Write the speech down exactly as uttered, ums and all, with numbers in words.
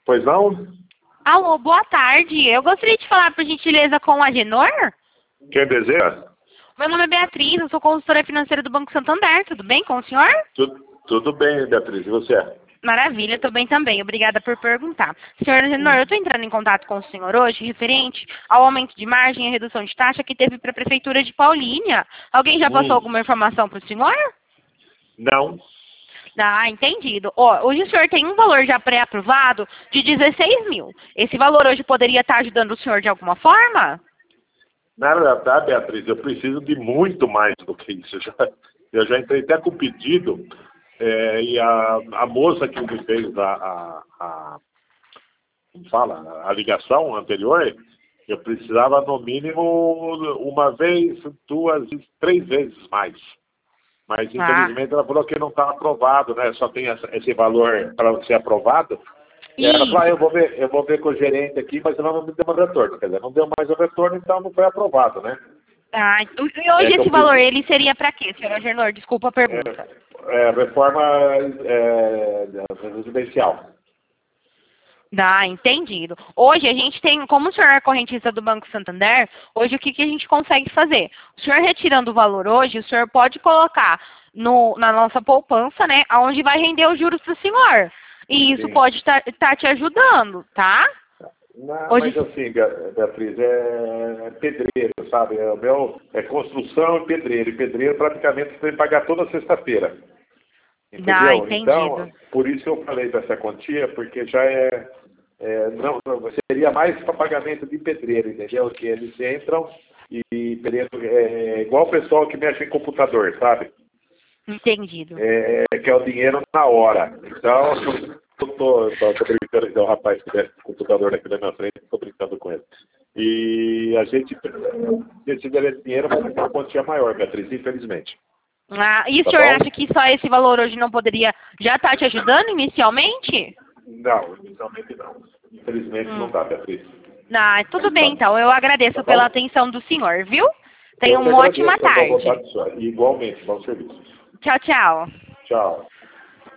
Pois não? Alô, boa tarde. Eu gostaria de falar, por gentileza, com o Agenor. Quem deseja? Meu nome é Beatriz, eu sou consultora financeira do Banco Santander. Tudo bem com o senhor? Tudo, tudo bem, Beatriz. E você? Maravilha, estou bem também. Obrigada por perguntar. Senhor Agenor, eu estou entrando em contato com o senhor hoje referente ao aumento de margem e redução de taxa que teve para a Prefeitura de Paulínia. Alguém já passou Hum. alguma informação para o senhor? Não. Ah, entendido. Ó, hoje o senhor tem um valor já pré-aprovado de dezesseis mil. Esse valor hoje poderia estar ajudando o senhor de alguma forma? Na verdade, Beatriz, eu preciso de muito mais do que isso. Eu já, eu já entrei até com pedido é, e a, a moça que me fez a, a, a, como fala, a ligação anterior, eu precisava no mínimo uma vez, duas, três vezes mais. Mas, infelizmente, ela falou que não está aprovado, né? Só tem essa, esse valor para ser aprovado. E ela falou, ah, eu vou ver, eu vou ver com o gerente aqui, mas ela não me deu um retorno. Quer dizer, não deu mais o retorno, então não foi aprovado, né? Ah, e hoje É esse valor, ele seria para quê, senhor Agenor? Desculpa a pergunta. É, é reforma é, residencial. Ah, entendido. Hoje a gente tem, como o senhor é correntista do Banco Santander, hoje o que, que a gente consegue fazer? O senhor retirando o valor hoje, o senhor pode colocar no, na nossa poupança, né, onde vai render os juros para o senhor. E isso Sim. pode estar tá, tá te ajudando, tá? Não, Hoje... mas assim, Beatriz, é pedreiro, sabe? É, o meu, é construção e pedreiro. E pedreiro praticamente você tem que pagar toda sexta-feira. Entendeu? Ah, entendido. Então, por isso que eu falei dessa quantia, porque já é, é não, seria mais para pagamento de pedreiro, entendeu? Que eles entram e pedreiro é igual o pessoal que mexe em computador, sabe? Entendido. É, que é o dinheiro na hora. Então, eu tô, tô, tô brincando, então, o rapaz que mexe com computador aqui na minha frente, estou brincando com ele. E a gente, esse dinheiro vai ter uma quantia maior, Beatriz, infelizmente. Ah, e o Tá senhor bom? acha que só esse valor hoje não poderia já estar te ajudando inicialmente? Não, inicialmente não. Infelizmente Hum. não dá, Beatriz. Ah, tudo bem então. Eu agradeço Tá pela bom? atenção do senhor, viu? Tenha Eu que uma ótima agradeço a boa tarde. vontade sua. Igualmente, bom serviço. Tchau, tchau. Tchau.